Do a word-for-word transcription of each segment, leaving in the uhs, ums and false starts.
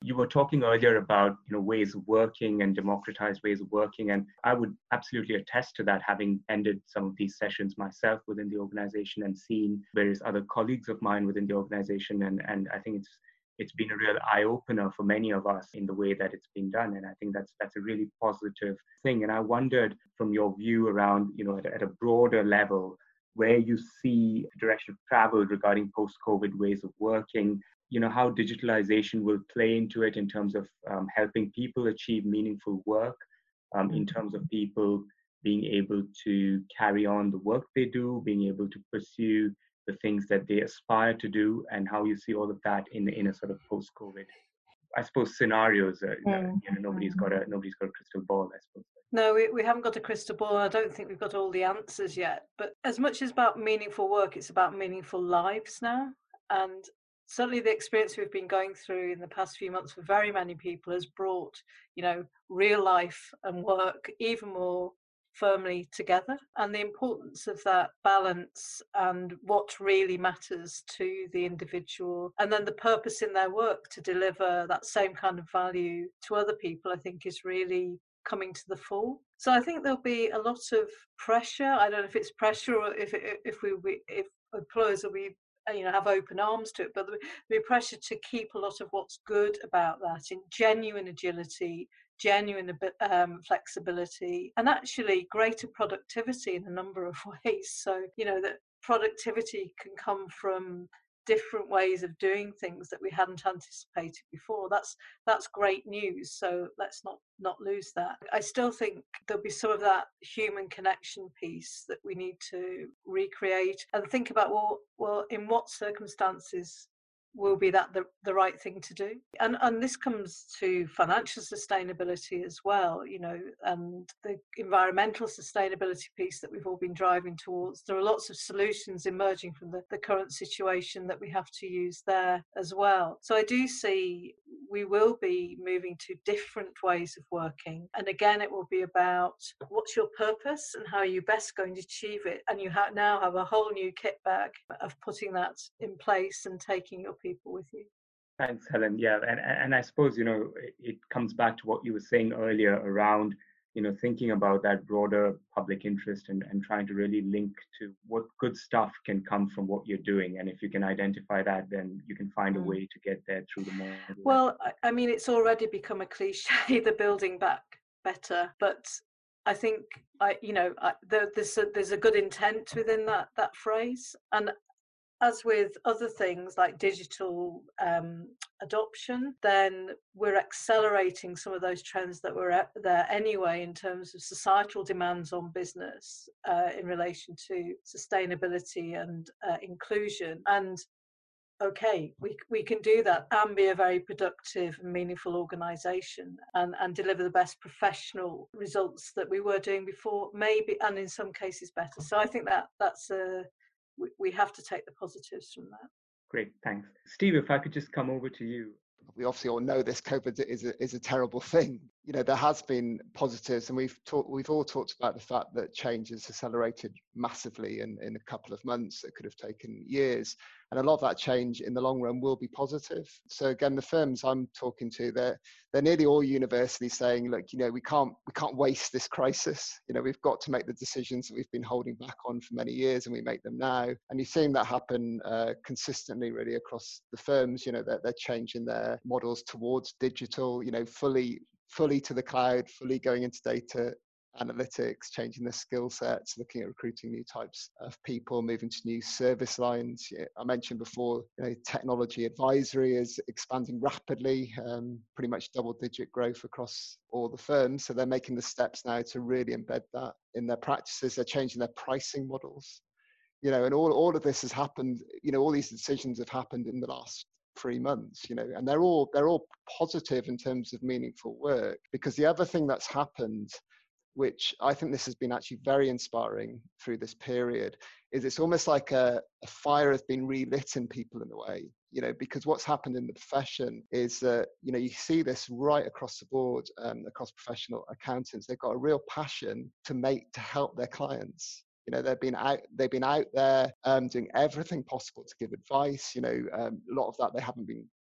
you were talking earlier about, you know, ways of working and democratized ways of working. And I would absolutely attest to that, having ended some of these sessions myself within the organization and seen various other colleagues of mine within the organization. And, and I think it's it's been a real eye-opener for many of us in the way that it's been done. And I think that's that's a really positive thing. And I wondered, from your view around, you know, at, at a broader level, where you see the direction of travel regarding post-COVID ways of working, you know, how digitalization will play into it in terms of um, helping people achieve meaningful work, um, in terms of people being able to carry on the work they do, being able to pursue the things that they aspire to do, and how you see all of that in in a sort of post-COVID, I suppose, scenarios. Uh, Mm. you know, nobody's got a nobody's got a crystal ball, I suppose. No, we, we haven't got a crystal ball. I don't think we've got all the answers yet. But as much as about meaningful work, it's about meaningful lives now. And certainly the experience we've been going through in the past few months for very many people has brought, you know, real life and work even more firmly together, and the importance of that balance and what really matters to the individual, and then the purpose in their work to deliver that same kind of value to other people, I think is really coming to the fore. So I think there'll be a lot of pressure. I don't know if it's pressure or if it, if we if employers will be, you know, have open arms to it, but there'll be pressure to keep a lot of what's good about that in genuine agility, genuine um, flexibility, and actually greater productivity in a number of ways. So, you know, that productivity can come from different ways of doing things that we hadn't anticipated before. That's that's great news. So let's not not lose that. I still think there'll be some of that human connection piece that we need to recreate and think about, well, well, in what circumstances will be that the, the right thing to do. And and this comes to financial sustainability as well, you know, and the environmental sustainability piece that we've all been driving towards. There are lots of solutions emerging from the, the current situation that we have to use there as well. So I do see we will be moving to different ways of working. And again, it will be about what's your purpose and how are you best going to achieve it. And you ha- now have a whole new kit bag of putting that in place and taking your people with you. Thanks, Helen. Yeah, and and I suppose, you know, it comes back to what you were saying earlier around, you know, thinking about that broader public interest and, and trying to really link to what good stuff can come from what you're doing. And if you can identify that, then you can find a way to get there through the model. Well, I mean, it's already become a cliche, the building back better, but I think, I, you know, I, there, there's a, there's a good intent within that that phrase, and as with other things like digital um, adoption, then we're accelerating some of those trends that were there anyway in terms of societal demands on business uh, in relation to sustainability and uh, inclusion. And okay, we we can do that and be a very productive and meaningful organisation and, and deliver the best professional results that we were doing before, maybe, and in some cases better. So I think that that's a we have to take the positives from that. Great, thanks. Steve, if I could just come over to you. We obviously all know this COVID is a, is a terrible thing. You know, there has been positives, and we've talked, we've all talked about the fact that change has accelerated massively in, in a couple of months. It could have taken years. And a lot of that change in the long run will be positive. So again, the firms I'm talking to, they're they're nearly all universally saying, look, you know, we can't we can't waste this crisis. You know, we've got to make the decisions that we've been holding back on for many years, and we make them now. And you're seeing that happen uh, consistently, really, across the firms. You know, they're they're changing their models towards digital. You know, fully fully to the cloud, fully going into data analytics, changing their skill sets, looking at recruiting new types of people, moving to new service lines. I mentioned before, you know, technology advisory is expanding rapidly, um, pretty much double-digit growth across all the firms. So they're making the steps now to really embed that in their practices. They're changing their pricing models. You know, and all, all of this has happened, you know, all these decisions have happened in the last three months, you know, and they're all they're all positive in terms of meaningful work. Because the other thing that's happened, which I think this has been actually very inspiring through this period, is it's almost like a, a fire has been relit in people in a way, you know, because what's happened in the profession is that, you know, you see this right across the board, um, across professional accountants. They've got a real passion to make, to help their clients. You know, they've been out, they've been out there um, doing everything possible to give advice. You know, um, a lot of that they haven't been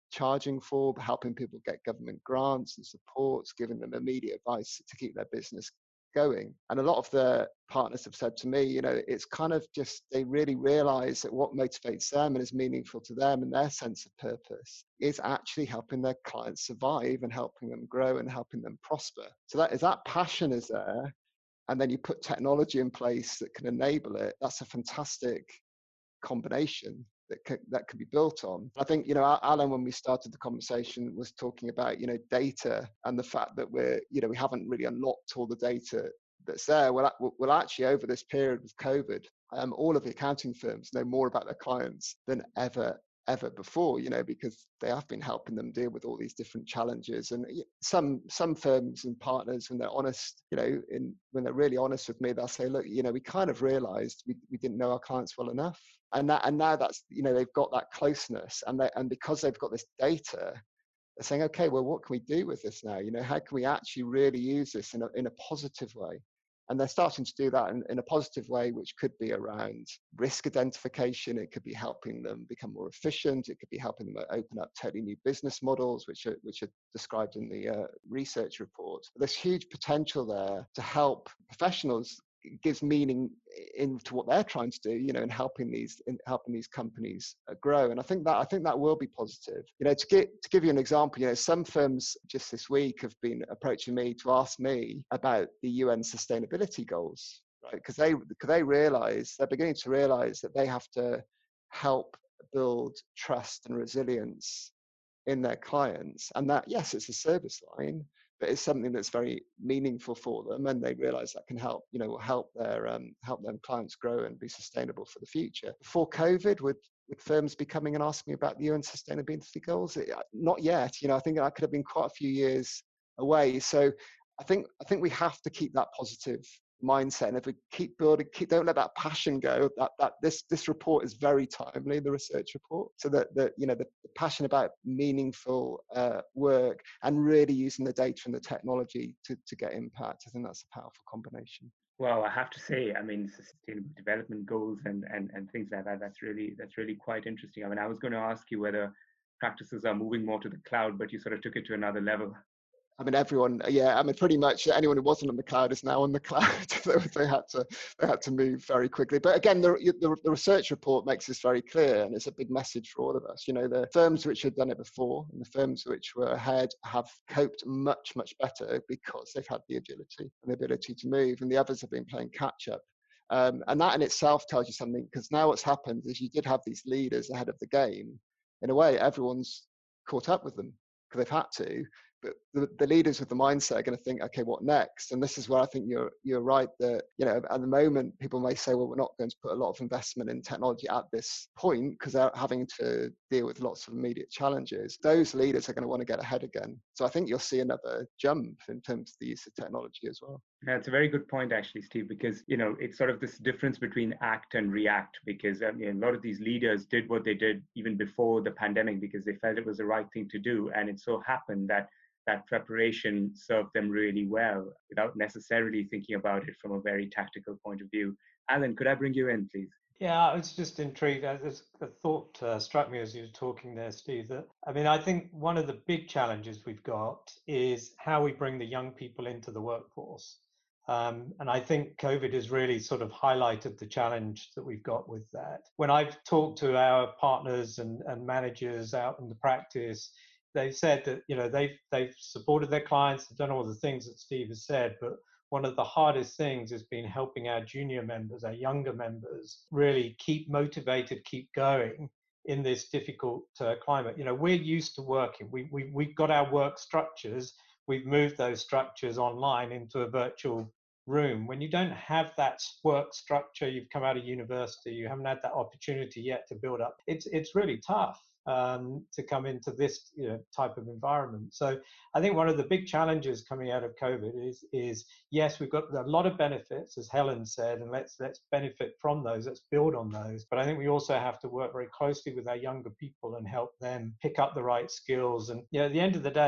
charging for, helping people get government grants and supports, giving them immediate advice to keep their business going. And a lot of the partners have said to me, you know, it's kind of just, they really realize that what motivates them and is meaningful to them and their sense of purpose is actually helping their clients survive and helping them grow and helping them prosper. So that is, that passion is there. And then you put technology in place that can enable it. That's a fantastic combination that can, that can be built on. I think, you know, Alan, when we started the conversation, was talking about, you know, data and the fact that we're, you know, we haven't really unlocked all the data that's there. Well, well actually, over this period with COVID, um, all of the accounting firms know more about their clients than ever, ever before, you know, because they have been helping them deal with all these different challenges. And some some firms and partners, when they're honest, you know, in, when they're really honest with me, they'll say, look, you know, we kind of realized we, we didn't know our clients well enough. And that, and now that's, you know, they've got that closeness, and they, and because they've got this data, they're saying, okay, well, what can we do with this now? You know, how can we actually really use this in a, in a positive way? And they're starting to do that in, in a positive way, which could be around risk identification. It could be helping them become more efficient. It could be helping them open up totally new business models, which are, which are described in the uh, research report. But there's huge potential there to help professionals. It gives meaning into what they're trying to do, you know, in helping these in helping these companies uh, grow. And I think that I think that will be positive. You know, to get to give you an example, you know, some firms just this week have been approaching me to ask me about the U N sustainability goals, right? Because they because they realise they're beginning to realise that they have to help build trust and resilience in their clients, and that, yes, it's a service line, but it's something that's very meaningful for them, and they realize that can help, you know, help their um, help them clients grow and be sustainable for the future. Before COVID, would would firms be coming and asking about the U N sustainability goals? Not yet. You know, I think that could have been quite a few years away. So I think I think we have to keep that positive mindset, and if we keep building, keep don't let that passion go. That that this this report is very timely, the research report, so that the you know the, the passion about meaningful uh, work and really using the data and the technology to to get impact. I think that's a powerful combination. Well, I have to say, I mean, sustainable development goals and and and things like that. That's really that's really quite interesting. I mean, I was going to ask you whether practices are moving more to the cloud, but you sort of took it to another level. I mean, everyone, yeah, I mean, pretty much anyone who wasn't on the cloud is now on the cloud. they had to, they had to move very quickly. But again, the, the, the research report makes this very clear, and it's a big message for all of us. You know, the firms which had done it before and the firms which were ahead have coped much, much better because they've had the agility and the ability to move, and the others have been playing catch up. Um, and that in itself tells you something, because now what's happened is you did have these leaders ahead of the game. In a way, everyone's caught up with them because they've had to. But the, the leaders with the mindset are going to think, okay, what next? And this is where I think you're you're right that, you know, at the moment people may say, well, we're not going to put a lot of investment in technology at this point because they're having to deal with lots of immediate challenges. Those leaders are going to want to get ahead again. So I think you'll see another jump in terms of the use of technology as well. Yeah, it's a very good point, actually, Steve, because, you know, it's sort of this difference between act and react, because I mean, a lot of these leaders did what they did even before the pandemic because they felt it was the right thing to do. And it so happened that that preparation served them really well without necessarily thinking about it from a very tactical point of view. Alan, could I bring you in, please? Yeah, I was just intrigued. There's a thought uh, struck me as you were talking there, Steve, that, I mean, I think one of the big challenges we've got is how we bring the young people into the workforce. Um, and I think COVID has really sort of highlighted the challenge that we've got with that. When I've talked to our partners and, and managers out in the practice, they've said that, you know, they've they've supported their clients, they've done all the things that Steve has said, but one of the hardest things has been helping our junior members, our younger members, really keep motivated, keep going in this difficult uh, climate. You know, we're used to working. We, we, we've got our work structures. We've moved those structures online into a virtual room. When you don't have that work structure, you've come out of university, you haven't had that opportunity yet to build up. It's, it's really tough. Um, to come into this, you know, type of environment. So I think one of the big challenges coming out of COVID is, is yes, we've got a lot of benefits, as Helen said, and let's let's benefit from those, let's build on those. But I think we also have to work very closely with our younger people and help them pick up the right skills. And, you know, at the end of the day,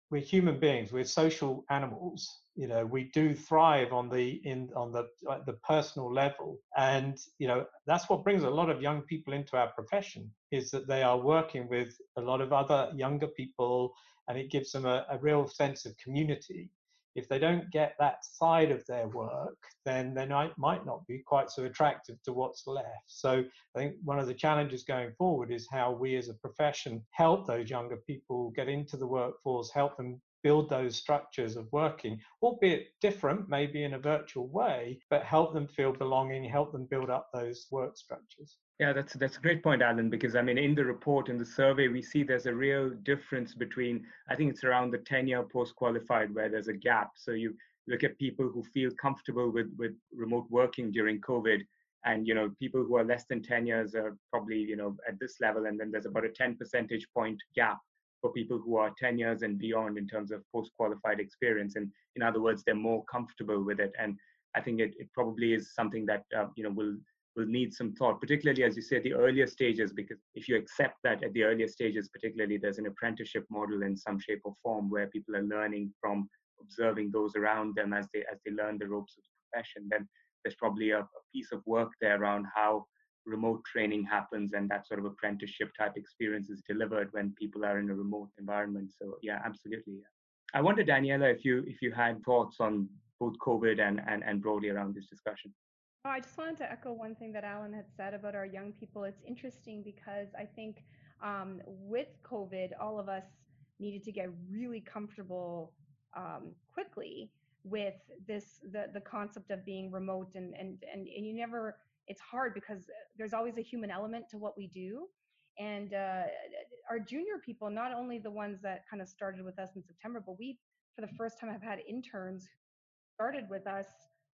we're human beings, we're social animals. You know, we do thrive on the in on the like the personal level, and you know that's what brings a lot of young people into our profession, is that they are working with a lot of other younger people, and it gives them a, a real sense of community. If they don't get that side of their work, then they might, might not be quite so attractive to what's left. So I think one of the challenges going forward is how we as a profession help those younger people get into the workforce, help them build those structures of working, albeit different, maybe in a virtual way, but help them feel belonging, help them build up those work structures. Yeah, that's that's a great point, Alan, because I mean, in the report, in the survey, we see there's a real difference between, I think it's around the ten-year post-qualified where there's a gap. So you look at people who feel comfortable with, with remote working during COVID, and, you know, people who are less than ten years are probably, you know, at this level. And then there's about a ten percentage point gap for people who are ten years and beyond in terms of post-qualified experience. And in other words, they're more comfortable with it. And I think it, it probably is something that, uh, you know, will will need some thought, particularly, as you say, the earlier stages, because if you accept that at the earlier stages, particularly, there's an apprenticeship model in some shape or form where people are learning from observing those around them as they as they learn the ropes of the profession, then there's probably a, a piece of work there around how remote training happens, and that sort of apprenticeship type experience is delivered when people are in a remote environment. So yeah, absolutely. I wonder, Daniela, if you if you had thoughts on both COVID and and, and broadly around this discussion. Oh, I just wanted to echo one thing that Alan had said about our young people. It's interesting because I think um, with COVID, all of us needed to get really comfortable um, quickly with this, the, the concept of being remote, and, and, and, and you never, it's hard because there's always a human element to what we do. And uh, our junior people, not only the ones that kind of started with us in September, but we, for the first time, have had interns who started with us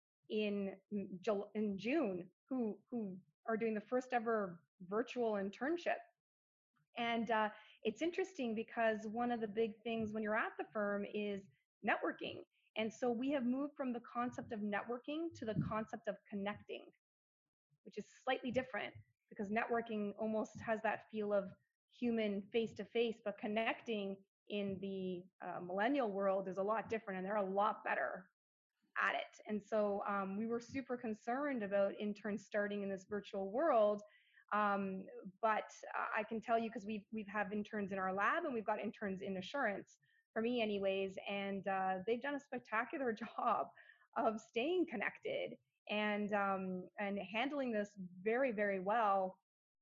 in in June who who are doing the first ever virtual internship. And uh, it's interesting because one of the big things when you're at the firm is networking. And so we have moved from the concept of networking to the concept of connecting, which is slightly different because networking almost has that feel of human face to face, but connecting in the uh, millennial world is a lot different, and they're a lot better at it. And so um, we were super concerned about interns starting in this virtual world. Um, but uh, I can tell you, because we've, we've have interns in our lab and we've got interns in assurance, for me anyways, and uh, they've done a spectacular job of staying connected and, um, and handling this very, very well.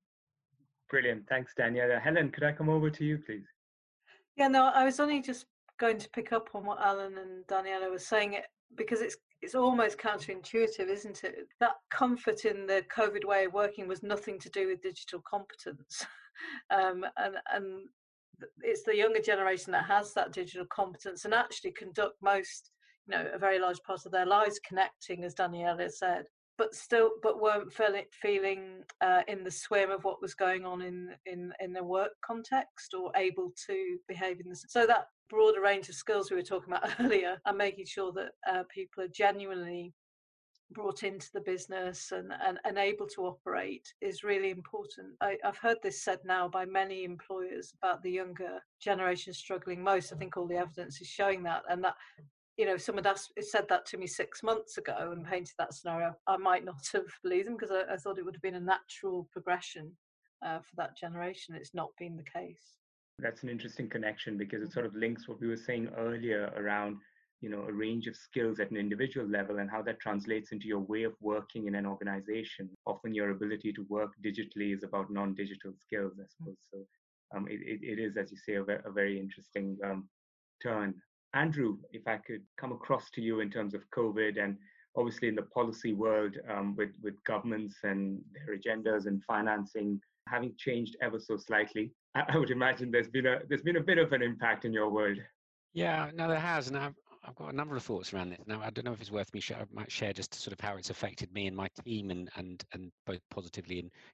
Brilliant. Thanks, Daniela. Helen, could I come over to you, please? Yeah, no, I was only just going to pick up on what Alan and Daniela were saying, it because it's it's almost counterintuitive, isn't it? That comfort in the COVID way of working was nothing to do with digital competence, um, and and it's the younger generation that has that digital competence and actually conduct most, you know, a very large part of their lives connecting, as Daniela said, but still, but weren't feeling feeling uh, in the swim of what was going on in in in the work context, or able to behave in the so that broader range of skills we were talking about earlier, and making sure that uh, people are genuinely brought into the business and, and, and able to operate is really important. I, I've heard this said now by many employers about the younger generation struggling most. I think all the evidence is showing that, and that, you know, if someone had said that to me six months ago and painted that scenario, I might not have believed them, because I, I thought it would have been a natural progression uh, for that generation. It's not been the case. That's an interesting connection, because it sort of links what we were saying earlier around, you know, a range of skills at an individual level and how that translates into your way of working in an organization. Often your ability to work digitally is about non-digital skills, I suppose. So um, it, it, it is, as you say, a, a very interesting um, turn. Andrew, if I could come across to you in terms of COVID, and obviously in the policy world, um, with, with governments and their agendas and financing having changed ever so slightly, I, I would imagine there's been a there's been a bit of an impact in your world. Yeah, no, there has, and I've, I've got a number of thoughts around this. Now, I don't know if it's worth me share, I might share just sort of how it's affected me and my team, and and and both positively, and it's actually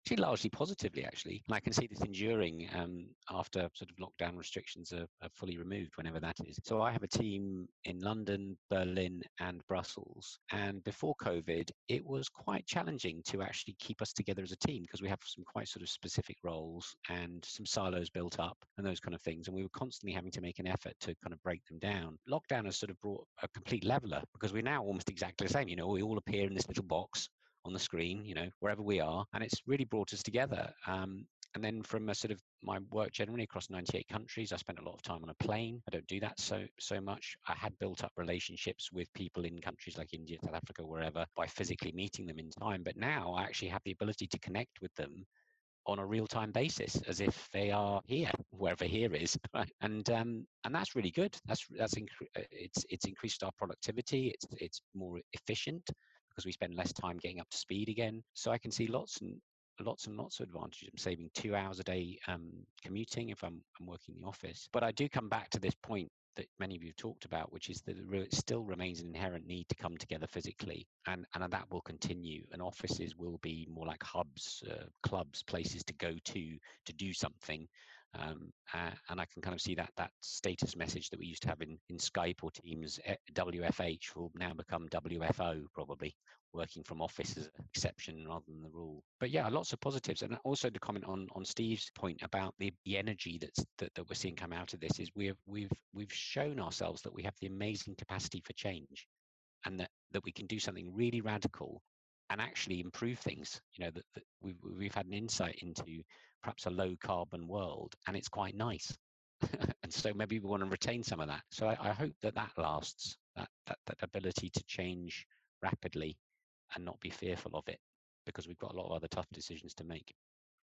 Actually, largely positively, actually. And I can see this enduring um, after sort of lockdown restrictions are, are fully removed, whenever that is. So I have a team in London, Berlin, and Brussels. And before COVID, it was quite challenging to actually keep us together as a team because we have some quite sort of specific roles and some silos built up and those kind of things. And we were constantly having to make an effort to kind of break them down. Lockdown has sort of brought a complete leveler because we're now almost exactly the same. You know, we all appear in this little box on the screen, you know, wherever we are, and it's really brought us together. Um, and then from a sort of my work generally across ninety-eight countries, I spent a lot of time on a plane. I don't do that so so much. I had built up relationships with people in countries like India, South Africa, wherever, by physically meeting them in time. But now I actually have the ability to connect with them on a real-time basis, as if they are here, wherever here is, right? And um, and that's really good. That's that's incre- it's it's increased our productivity. It's it's more efficient because we spend less time getting up to speed again. So I can see lots and lots and lots of advantages. I'm saving two hours a day um, commuting if I'm I'm working in the office. But I do come back to this point that many of you have talked about, which is that it still remains an inherent need to come together physically, and and that will continue. And offices will be more like hubs, uh, clubs, places to go to to do something. Um, uh, and I can kind of see that that status message that we used to have in in Skype or Teams, W F H, will now become W F O, probably. Working from office as an exception rather than the rule. But yeah, lots of positives. And also to comment on on Steve's point about the, the energy that's that, that we're seeing come out of this is we've we've we've shown ourselves that we have the amazing capacity for change, and that that we can do something really radical and actually improve things. You know, that, that we've we've had an insight into perhaps a low carbon world, and it's quite nice. And so maybe we want to retain some of that. So I, I hope that that lasts, that, that that ability to change rapidly and not be fearful of it, because we've got a lot of other tough decisions to make.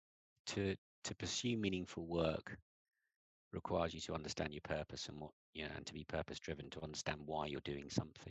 To to pursue meaningful work requires you to understand your purpose and what, you know, and to be purpose driven, to understand why you're doing something.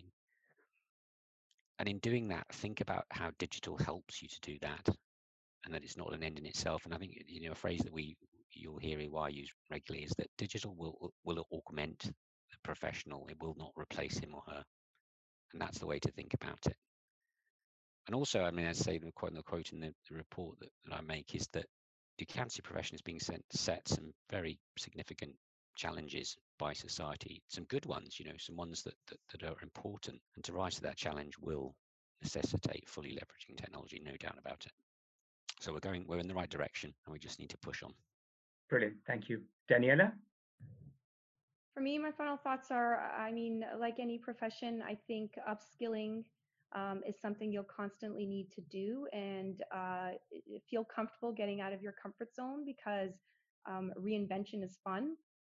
And in doing that, think about how digital helps you to do that, and that it's not an end in itself. And I think, you know, a phrase that we you'll hear E Y use regularly is that digital will will augment the professional. It will not replace him or her, and that's the way to think about it. And also, I mean, I say the quote, the quote in the, the report that, that I make is that the accountancy profession is being set, set some very significant challenges by society, some good ones, you know, some ones that, that, that are important. And to rise to that challenge will necessitate fully leveraging technology, no doubt about it. So we're going, we're in the right direction, and we just need to push on. Brilliant, thank you. Daniela? For me, my final thoughts are, I mean, like any profession, I think upskilling um, is something you'll constantly need to do, and uh, feel comfortable getting out of your comfort zone, because um, reinvention is fun,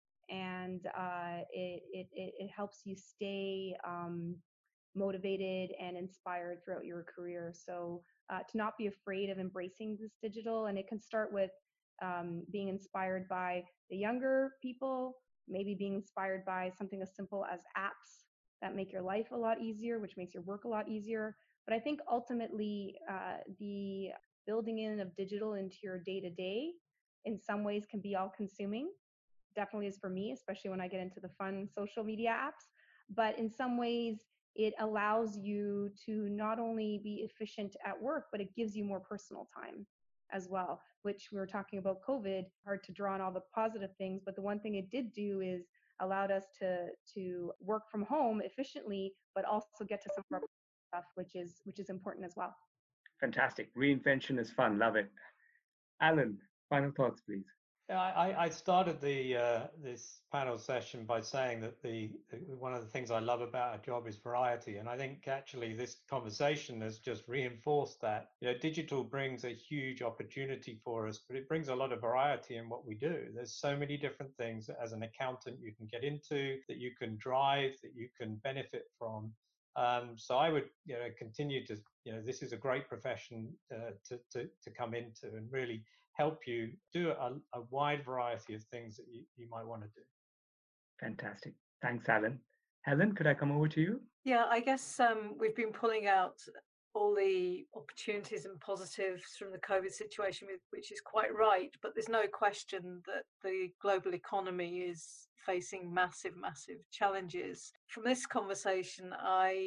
and uh, it, it, it, it helps you stay um, motivated and inspired throughout your career. So uh, to not be afraid of embracing this digital, and it can start with um, being inspired by the younger people, maybe being inspired by something as simple as apps that make your life a lot easier, which makes your work a lot easier. But I think ultimately uh, the building in of digital into your day-to-day in some ways can be all-consuming. Definitely is for me, especially when I get into the fun social media apps. But in some ways, it allows you to not only be efficient at work, but it gives you more personal time as well, which we were talking about COVID, hard to draw on all the positive things. But the one thing it did do is allowed us to to work from home efficiently, but also get to some of our stuff, which is which is important as well. Fantastic. Reinvention is fun. Love it. Alan, final thoughts, please. Yeah, I, I started the uh, this panel session by saying that the one of the things I love about our job is variety, and I think actually this conversation has just reinforced that. You know, digital brings a huge opportunity for us, but it brings a lot of variety in what we do. There's so many different things that as an accountant you can get into, that you can drive, that you can benefit from. Um, so I would, you know, continue to, you know, this is a great profession uh, to, to to come into and really help you do a, a wide variety of things that you, you might want to do. Fantastic. Thanks, Alan. Helen, could I come over to you? Yeah, I guess um, we've been pulling out all the opportunities and positives from the COVID situation, which is quite right. But there's no question that the global economy is facing massive, massive challenges. From this conversation, I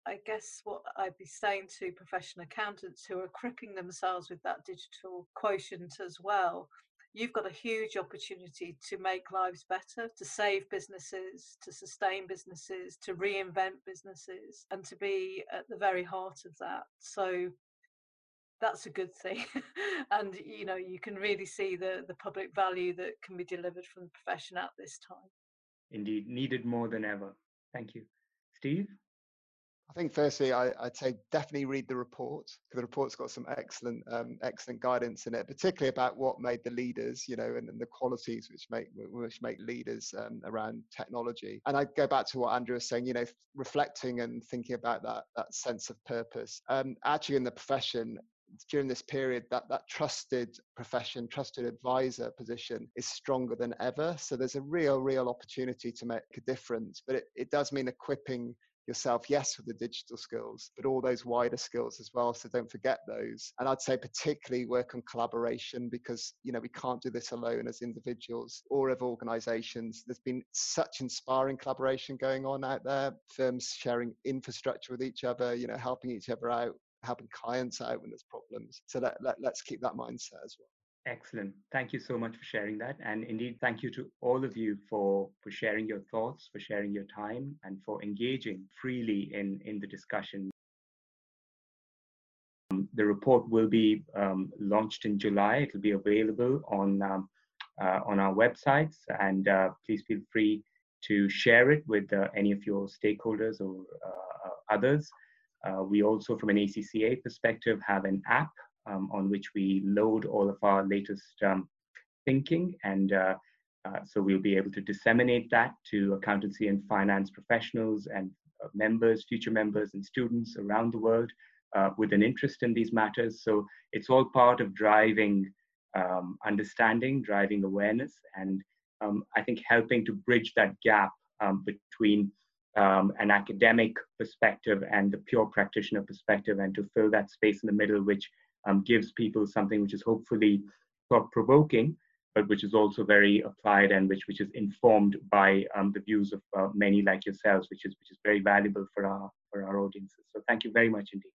I guess what I'd be saying to professional accountants who are equipping themselves with that digital quotient as well, you've got a huge opportunity to make lives better, to save businesses, to sustain businesses, to reinvent businesses, and to be at the very heart of that. So that's a good thing. And, you know, you can really see the, the public value that can be delivered from the profession at this time. Indeed, needed more than ever. Thank you. Steve? I think firstly, I, I'd say definitely read the report, because the report's got some excellent, um, excellent guidance in it, particularly about what made the leaders, you know, and, and the qualities which make which make leaders um, around technology. And I go back to what Andrew was saying, you know, reflecting and thinking about that that sense of purpose. Um, actually, in the profession, during this period, that that trusted profession, trusted advisor position is stronger than ever. So there's a real, real opportunity to make a difference. But it, it does mean equipping yourself, yes, with the digital skills, but all those wider skills as well. So don't forget those. And I'd say particularly work on collaboration, because, you know, we can't do this alone as individuals or of organizations. There's been such inspiring collaboration going on out there, firms sharing infrastructure with each other, you know, helping each other out, helping clients out when there's problems. So let, let, let's keep that mindset as well. Excellent. Thank you so much for sharing that. And indeed, thank you to all of you for, for sharing your thoughts, for sharing your time, and for engaging freely in, in the discussion. Um, the report will be um, launched in July. It will be available on, um, uh, on our websites, and uh, please feel free to share it with uh, any of your stakeholders or uh, others. Uh, we also, from an A C C A perspective, have an app um, on which we load all of our latest um, thinking. And uh, uh, so we'll be able to disseminate that to accountancy and finance professionals and uh, members, future members and students around the world uh, with an interest in these matters. So it's all part of driving um, understanding, driving awareness, and um, I think helping to bridge that gap um, between Um, an academic perspective and the pure practitioner perspective, and to fill that space in the middle, which um, gives people something which is hopefully thought-provoking, but which is also very applied, and which which is informed by um, the views of uh, many like yourselves, which is which is very valuable for our for our audiences. So thank you very much indeed.